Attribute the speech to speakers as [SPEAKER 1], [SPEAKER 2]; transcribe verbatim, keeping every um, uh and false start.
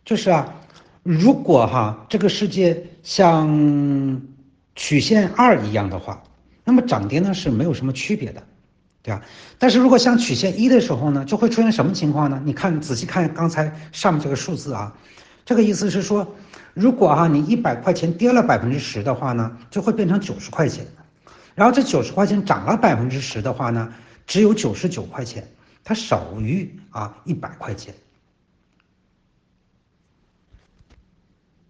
[SPEAKER 1] 就是啊，如果哈这个世界像曲线二一样的话，那么涨跌呢是没有什么区别的，对吧？但是如果像曲线一的时候呢，就会出现什么情况呢？你看仔细看刚才上面这个数字啊，这个意思是说，如果哈你一百块钱跌了百分之十的话呢，就会变成九十块钱，然后这九十块钱涨了百分之十的话呢，只有九十九块钱，它少于啊一百块钱。